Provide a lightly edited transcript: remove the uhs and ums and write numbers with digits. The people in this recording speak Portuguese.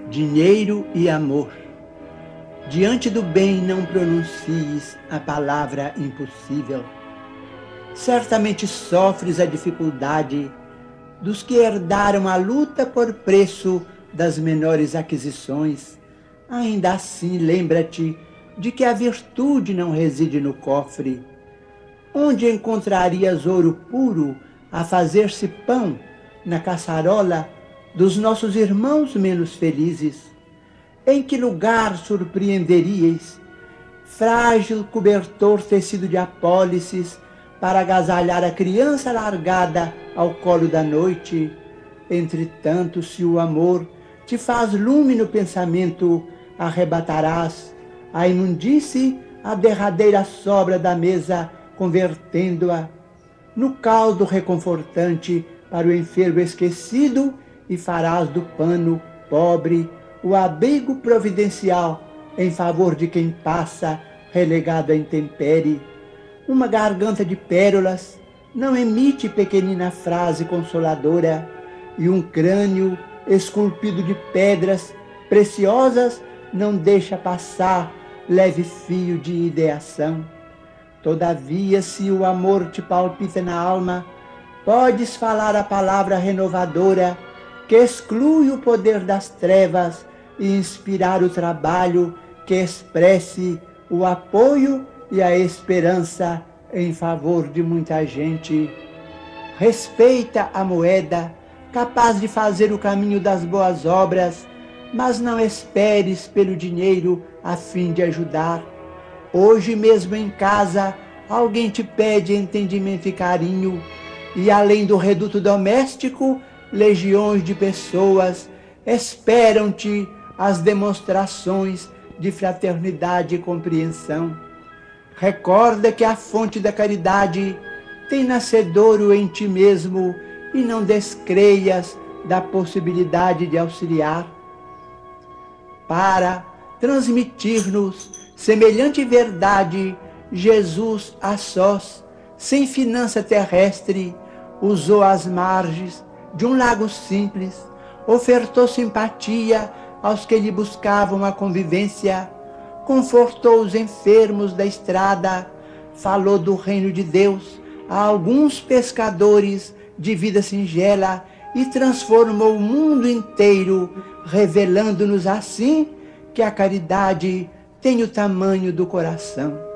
dinheiro e amor. Diante do bem não pronuncies a palavra impossível. Certamente sofres a dificuldade dos que herdaram a luta por preço das menores aquisições. Ainda assim, lembra-te de que a virtude não reside no cofre. Onde encontrarias ouro puro a fazer-se pão na caçarola dos nossos irmãos menos felizes? Em que lugar surpreenderíeis frágil cobertor tecido de apólices para agasalhar a criança largada ao colo da noite? Entretanto, se o amor te faz lume no pensamento, arrebatarás a imundície a derradeira sobra da mesa, convertendo-a no caldo reconfortante para o enfermo esquecido, e farás do pano pobre o abrigo providencial em favor de quem passa relegado à intempérie. Uma garganta de pérolas não emite pequenina frase consoladora, e um crânio esculpido de pedras preciosas não deixa passar leve fio de ideação. Todavia, se o amor te palpita na alma, podes falar a palavra renovadora que exclui o poder das trevas e inspirar o trabalho que expresse o apoio e a esperança em favor de muita gente. Respeita a moeda, capaz de fazer o caminho das boas obras, mas não esperes pelo dinheiro a fim de ajudar. Hoje mesmo em casa, alguém te pede entendimento e carinho, e além do reduto doméstico, legiões de pessoas esperam-te as demonstrações de fraternidade e compreensão. Recorda que a fonte da caridade tem nascedouro em ti mesmo, e não descreias da possibilidade de auxiliar. Para transmitir-nos semelhante verdade, Jesus a sós, sem finança terrestre, usou as margens de um lago simples, ofertou simpatia aos que lhe buscavam a convivência, confortou os enfermos da estrada, falou do reino de Deus a alguns pescadores de vida singela e transformou o mundo inteiro, revelando-nos assim que a caridade tem o tamanho do coração.